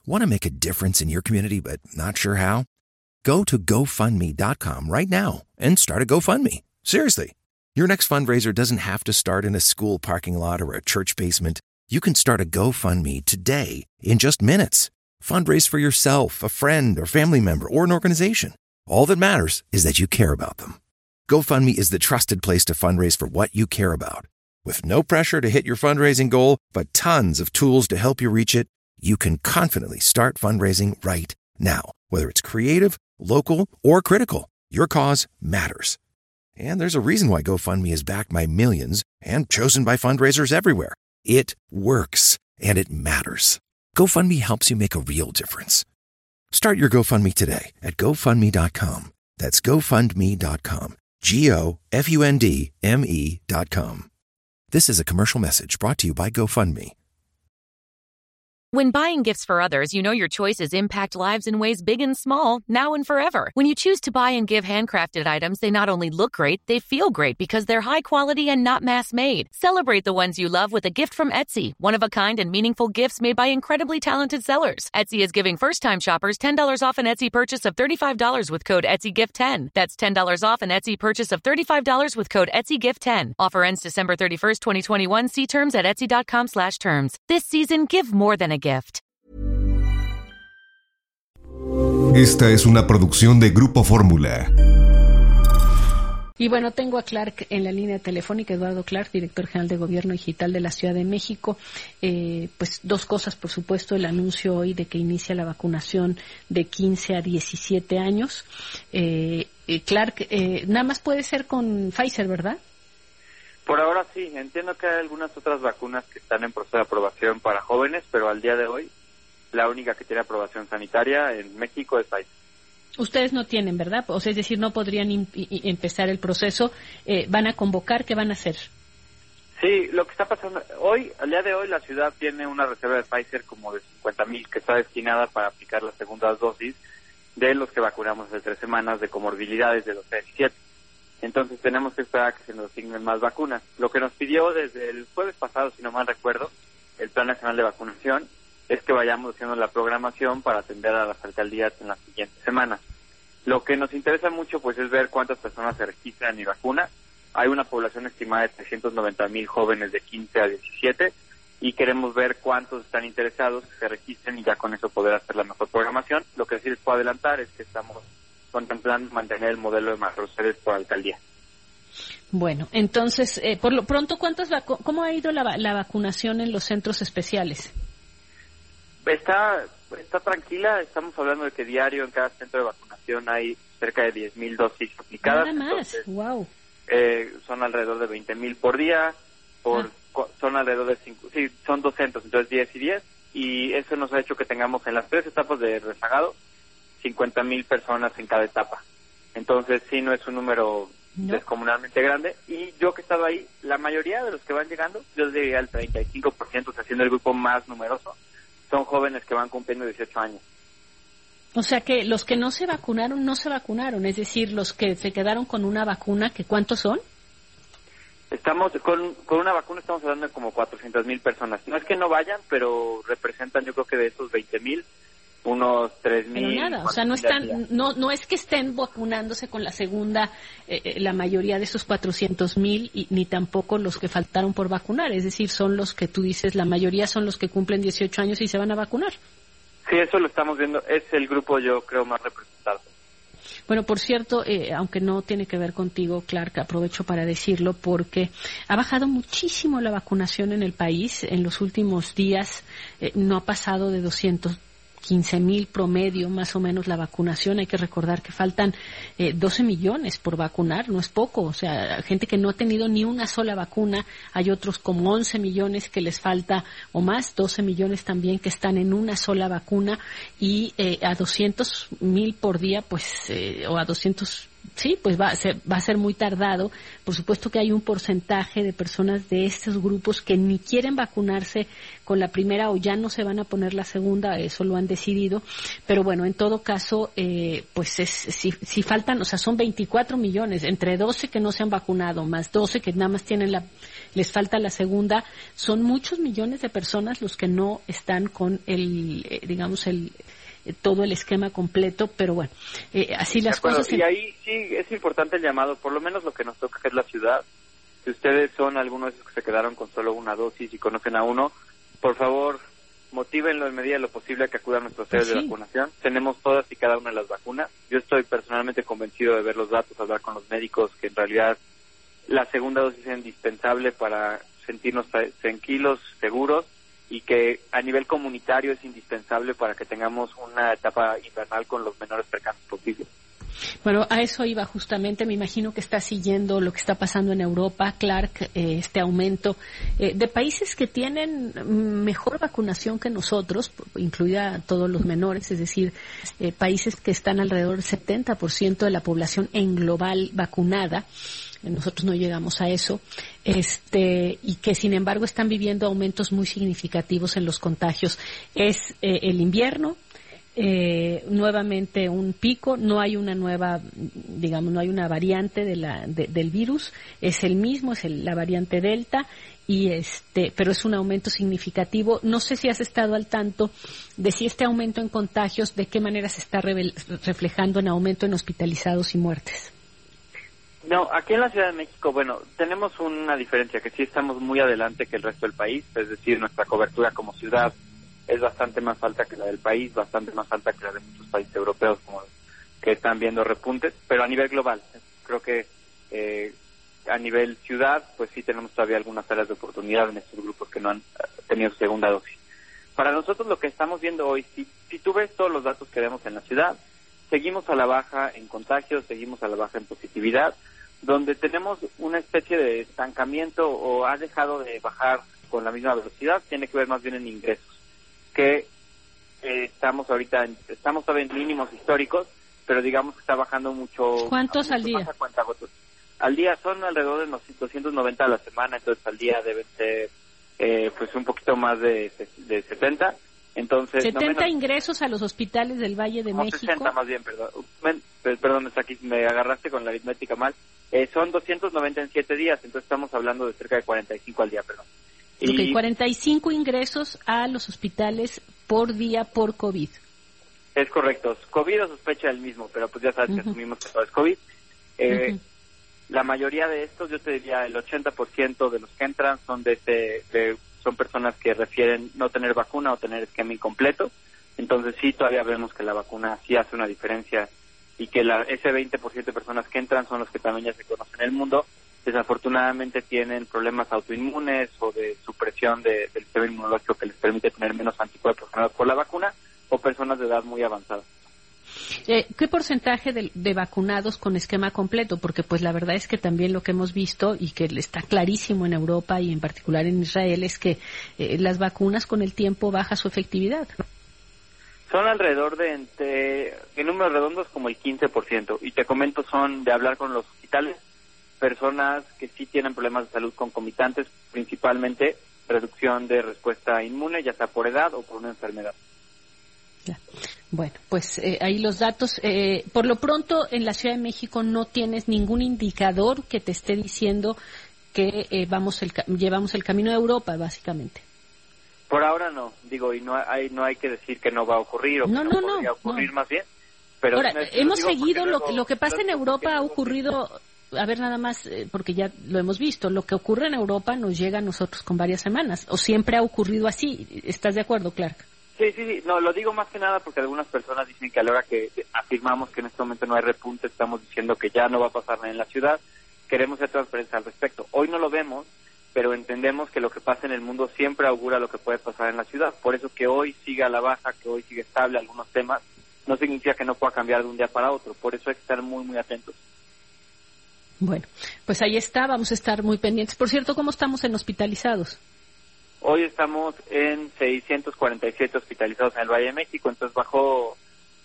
Want to make a difference in your community but not sure how? Go to GoFundMe.com right now and start a GoFundMe. Seriously. Your next fundraiser doesn't have to start in a school parking lot or a church basement. You can start a GoFundMe today in just minutes. Fundraise for yourself, a friend, or family member, or an organization. All that matters is that you care about them. GoFundMe is the trusted place to fundraise for what you care about. With no pressure to hit your fundraising goal, but tons of tools to help you reach it, you can confidently start fundraising right now. Whether it's creative, local, or critical, your cause matters. And there's a reason why GoFundMe is backed by millions and chosen by fundraisers everywhere. It works, and it matters. GoFundMe helps you make a real difference. Start your GoFundMe today at GoFundMe.com. That's GoFundMe.com. GoFundMe.com. This is a commercial message brought to you by GoFundMe. When buying gifts for others, you know your choices impact lives in ways big and small, now and forever. When you choose to buy and give handcrafted items, they not only look great, they feel great because they're high quality and not mass-made. Celebrate the ones you love with a gift from Etsy, one-of-a-kind and meaningful gifts made by incredibly talented sellers. Etsy is giving first-time shoppers $10 off an Etsy purchase of $35 with code ETSYGIFT10. That's $10 off an Etsy purchase of $35 with code ETSYGIFT10. Offer ends December 31st, 2021. See terms at Etsy.com/terms. This season, give more than a gift. Esta es una producción de Grupo Fórmula. Y bueno, tengo a Clark en la línea telefónica, Eduardo Clark, director general de Gobierno Digital de la Ciudad de México. Pues dos cosas, por supuesto, el anuncio hoy de que inicia la vacunación de 15 a 17 años. Clark, nada más puede ser con Pfizer, ¿verdad? Por ahora sí, entiendo que hay algunas otras vacunas que están en proceso de aprobación para jóvenes, pero al día de hoy la única que tiene aprobación sanitaria en México es Pfizer. Ustedes no tienen, ¿verdad? O sea, es decir, no podrían empezar el proceso. ¿Van a convocar? ¿Qué van a hacer? Sí, lo que está pasando hoy, al día de hoy, la ciudad tiene una reserva de Pfizer como de 50,000 que está destinada para aplicar las segundas dosis de los que vacunamos hace 3 semanas de comorbilidades de los 17. Entonces tenemos que esperar a que se nos asignen más vacunas. Lo que nos pidió desde el jueves pasado, si no mal recuerdo, el Plan Nacional de Vacunación, es que vayamos haciendo la programación para atender a las alcaldías en las siguientes semanas. Lo que nos interesa mucho pues es ver cuántas personas se registran y vacunan. Hay una población estimada de 390,000 jóvenes de 15 a 17 y queremos ver cuántos están interesados, que se registren y ya con eso poder hacer la mejor programación. Lo que sí les puedo adelantar es que estamos contemplando mantener el modelo de macrosedes por alcaldía. Bueno, entonces, por lo pronto, ¿cómo ha ido la vacunación en los centros especiales? Está tranquila, estamos hablando de que diario en cada centro de vacunación hay cerca de 10,000 dosis aplicadas. Nada más, entonces, wow. Son alrededor de 20,000 por día, son alrededor de son 200, entonces 10 y 10, y eso nos ha hecho que tengamos en las 3 etapas de rezagado 50,000 personas en cada etapa. Entonces sí, no es un número descomunalmente grande. Y yo que he estado ahí, la mayoría de los que van llegando, yo diría el 35%, o sea, siendo el grupo más numeroso, son jóvenes que van cumpliendo 18 años. O sea que los que no se vacunaron, es decir, los que se quedaron con una vacuna, ¿que cuántos son? Estamos con una vacuna, estamos hablando de como 400,000 personas. No es que no vayan, pero representan, yo creo que de esos 20,000, unos 3,000. Pero nada, o sea, no es que estén vacunándose con la segunda, la mayoría de esos 400,000, ni tampoco los que faltaron por vacunar, es decir, son los que tú dices, la mayoría son los que cumplen 18 años y se van a vacunar. Sí, eso lo estamos viendo, es el grupo yo creo más representado. Bueno, por cierto, aunque no tiene que ver contigo, Clark, aprovecho para decirlo porque ha bajado muchísimo la vacunación en el país. En los últimos días no ha pasado de 215,000 promedio, más o menos, la vacunación. Hay que recordar que faltan 12 millones por vacunar, no es poco. O sea, gente que no ha tenido ni una sola vacuna. Hay otros como 11 millones que les falta o más, 12 millones también que están en una sola vacuna y a 200,000 por día, pues, o a 200 Sí, pues va a ser muy tardado. Por supuesto que hay un porcentaje de personas de estos grupos que ni quieren vacunarse con la primera o ya no se van a poner la segunda, eso lo han decidido. Pero bueno, en todo caso, pues si faltan, o sea, son 24 millones, entre 12 que no se han vacunado, más 12 que nada más les falta la segunda, son muchos millones de personas los que no están con todo el esquema completo, pero bueno, así las cosas. Y ahí sí es importante el llamado, por lo menos lo que nos toca, que es la ciudad. Si ustedes son algunos de esos que se quedaron con solo una dosis y conocen a uno, por favor, motívenlo en medida de lo posible a que acudan a nuestros sedes de vacunación. Tenemos todas y cada una de las vacunas. Yo estoy personalmente convencido de ver los datos, hablar con los médicos, que en realidad la segunda dosis es indispensable para sentirnos tranquilos, seguros, y que a nivel comunitario es indispensable para que tengamos una etapa invernal con los menores percances posibles. Bueno, a eso iba justamente. Me imagino que está siguiendo lo que está pasando en Europa, Clark, este aumento de países que tienen mejor vacunación que nosotros, incluida todos los menores, es decir, países que están alrededor del 70% de la población en global vacunada. Nosotros no llegamos a eso, y que sin embargo están viviendo aumentos muy significativos en los contagios. Es el invierno, nuevamente un pico, no hay una nueva, no hay una variante del virus, es el mismo, la variante Delta, pero es un aumento significativo. No sé si has estado al tanto de si este aumento en contagios, de qué manera se está reflejando en aumento en hospitalizados y muertes. No, aquí en la Ciudad de México, bueno, tenemos una diferencia, que sí estamos muy adelante que el resto del país, es decir, nuestra cobertura como ciudad es bastante más alta que la del país, bastante más alta que la de muchos países europeos como que están viendo repuntes, pero a nivel global, creo que a nivel ciudad, pues sí tenemos todavía algunas áreas de oportunidad en estos grupos que no han tenido su segunda dosis. Para nosotros lo que estamos viendo hoy, si tú ves todos los datos que vemos en la ciudad, seguimos a la baja en contagios, seguimos a la baja en positividad, donde tenemos una especie de estancamiento o ha dejado de bajar con la misma velocidad, tiene que ver más bien en ingresos, que estamos todavía en mínimos históricos, pero digamos que está bajando mucho. ¿Cuántos al día? Al día son alrededor de unos 290 a la semana, entonces al día deben ser pues un poquito más de 70. Entonces, 70 ingresos a los hospitales del Valle de México. 60 más bien, perdón, está aquí, me agarraste con la aritmética mal. Son 290 en 7 días, entonces estamos hablando de cerca de 45 al día, perdón. Okay, 45 ingresos a los hospitales por día por COVID. Es correcto, COVID o sospecha del mismo, pero pues ya sabes que asumimos que todo es COVID. La mayoría de estos, yo te diría el 80% de los que entran son son personas que refieren no tener vacuna o tener esquema incompleto. Entonces sí, todavía vemos que la vacuna sí hace una diferencia y que ese 20% de personas que entran son los que también ya se conocen en el mundo. Desafortunadamente tienen problemas autoinmunes o de supresión del sistema inmunológico que les permite tener menos anticuerpos generados por la vacuna, o personas de edad muy avanzada. ¿Qué porcentaje de vacunados con esquema completo? Porque pues la verdad es que también lo que hemos visto y que está clarísimo en Europa y en particular en Israel es que las vacunas con el tiempo baja su efectividad. Son alrededor en números redondos como el 15%. Y te comento, son de hablar con los hospitales, personas que sí tienen problemas de salud concomitantes, principalmente reducción de respuesta inmune, ya sea por edad o por una enfermedad. Ya. Bueno, pues ahí los datos. Por lo pronto, en la Ciudad de México no tienes ningún indicador que te esté diciendo que llevamos el camino de Europa, básicamente. Por ahora no, digo, y no hay que decir que no va a ocurrir o que no podría ocurrir más bien. Pero ahora, hemos seguido lo que pasa en Europa ha ocurrido. A ver, nada más, porque ya lo hemos visto, lo que ocurre en Europa nos llega a nosotros con varias semanas, o siempre ha ocurrido así. ¿Estás de acuerdo, Clark? Sí, no, lo digo más que nada porque algunas personas dicen que a la hora que afirmamos que en este momento no hay repunte, estamos diciendo que ya no va a pasar nada en la ciudad. Queremos ser transparentes al respecto. Hoy no lo vemos, pero entendemos que lo que pasa en el mundo siempre augura lo que puede pasar en la ciudad. Por eso que hoy siga a la baja, que hoy sigue estable algunos temas, no significa que no pueda cambiar de un día para otro. Por eso hay que estar muy, muy atentos. Bueno, pues ahí está, vamos a estar muy pendientes. Por cierto, ¿cómo estamos en hospitalizados? Hoy estamos en 647 hospitalizados en el Valle de México, entonces bajó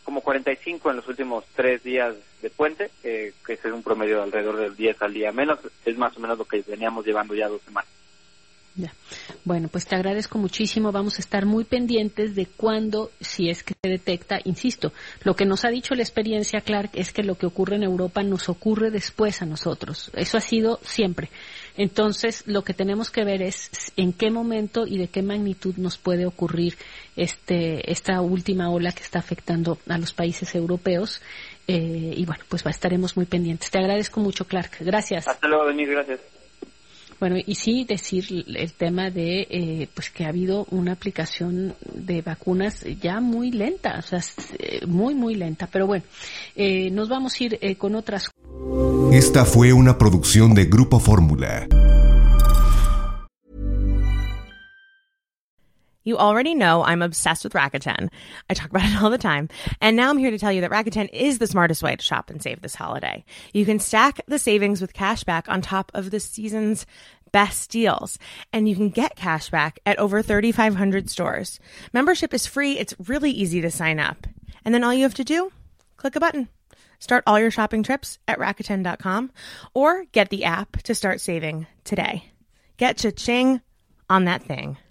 como 45 en los últimos 3 días de puente, que es un promedio de alrededor del 10 al día menos. Es más o menos lo que veníamos llevando ya 2 semanas. Ya. Bueno, pues te agradezco muchísimo. Vamos a estar muy pendientes de cuándo, si es que se detecta, insisto, lo que nos ha dicho la experiencia, Clark, es que lo que ocurre en Europa nos ocurre después a nosotros. Eso ha sido siempre. Entonces, lo que tenemos que ver es en qué momento y de qué magnitud nos puede ocurrir esta última ola que está afectando a los países europeos. Y bueno, pues estaremos muy pendientes. Te agradezco mucho, Clark. Gracias. Hasta luego, Denise. Gracias. Bueno, y sí decir el tema de pues que ha habido una aplicación de vacunas ya muy lenta, o sea, muy, muy lenta. Pero bueno, nos vamos a ir con otras. Esta fue una producción de Grupo Fórmula. You already know I'm obsessed with Rakuten. I talk about it all the time. And now I'm here to tell you that Rakuten is the smartest way to shop and save this holiday. You can stack the savings with cash back on top of the season's best deals. And you can get cash back at over 3,500 stores. Membership is free. It's really easy to sign up. And then all you have to do, click a button. Start all your shopping trips at Rakuten.com or get the app to start saving today. Get cha-ching on that thing.